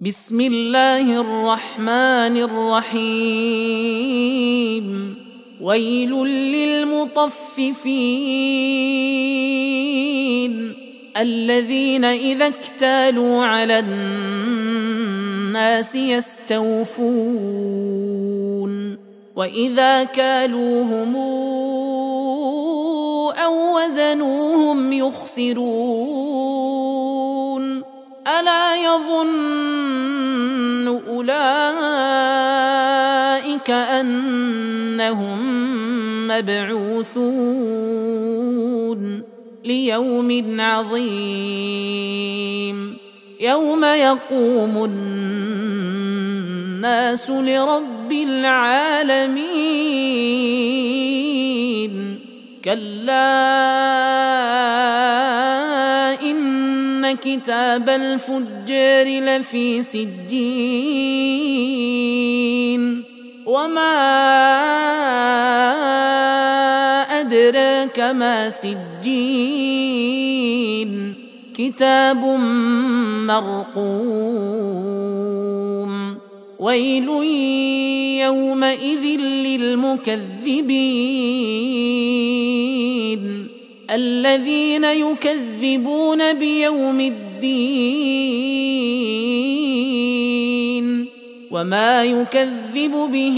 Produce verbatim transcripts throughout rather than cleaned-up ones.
بسم الله الرحمن الرحيم. ويل للمطففين الذين إذا اكتالوا على الناس يستوفون وإذا كالوهم أو وزنوهم يخسرون. ألا يظن أولئك أنهم مبعوثون ليوم عظيم يوم يقوم الناس لرب العالمين. كلا إن كتاب الفجار لفي سجين وما أدراك ما سجين كتاب مرقوم. ويل يومئذ للمكذبين الذين يكذبون بيوم الدين وما يكذب به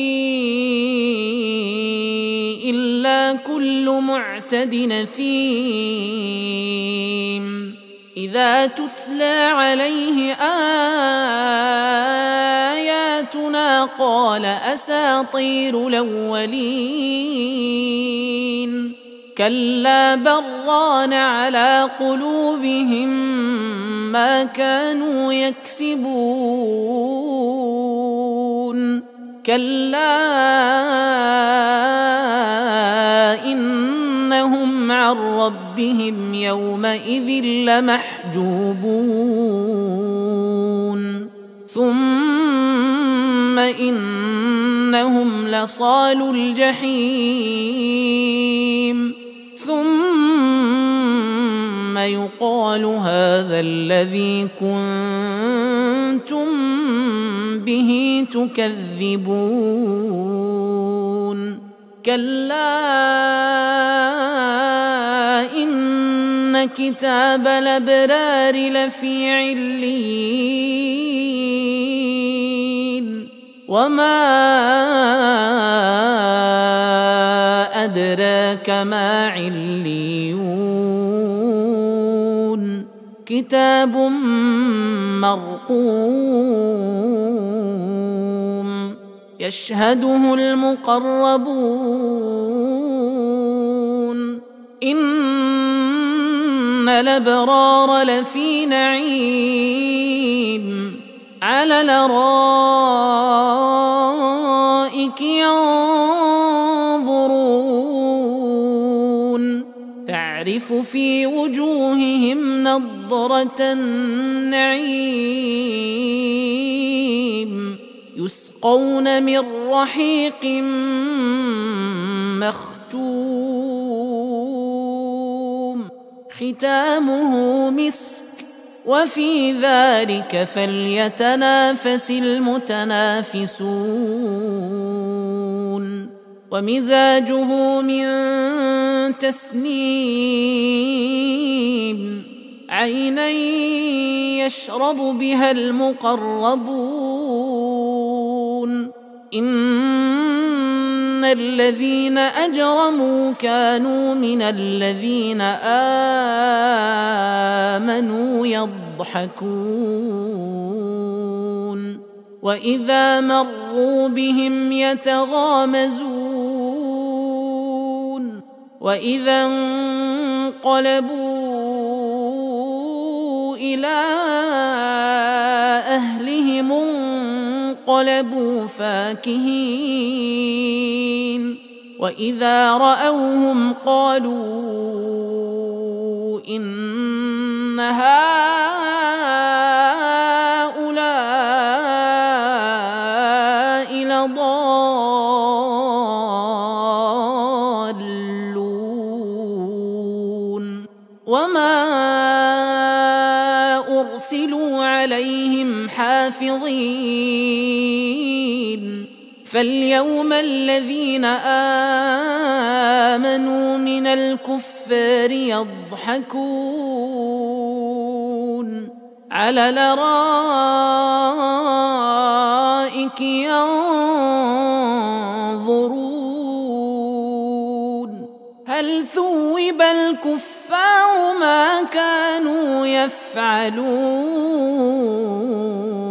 إلا كل معتد نثيم. إذا تتلى عليه آياتنا قال أساطير الأولين. كلا بران على قلوبهم ما كانوا يكسبون. كلا إنهم عن ربهم يومئذ لمحجوبون. ثم إنهم لصالو الجحيم ثم يقال هذا الذي كنتم به تكذبون. كلا إن كتاب الأبرار لفي عليين وما أدراك ما عليون كتاب مرقوم يشهده المقربون. إن الأبرار لفي نعيم على الأرائك ينظرون تعرف في وجوههم نضرة النعيم يسقون من رحيق مختوم ختامه مسك وفي ذلك فليتنافس المتنافسون. ومزاجه من تسنيم عينا يشرب بها المقربون. إن الذين أجرموا كانوا من الذين آمنوا يضحكون وإذا مروا بهم يتغامزون وإذا انقلبوا إلى أهلهم انقلبوا فاكهين وإذا رأوهم قالوا إن هؤلاء لضالون وما أرسلوا عليهم حافظين حافظين فاليوم الذين آمنوا من الكفار يضحكون على الأرائك ينظرون هل ثوب الكفار ما كانوا يفعلون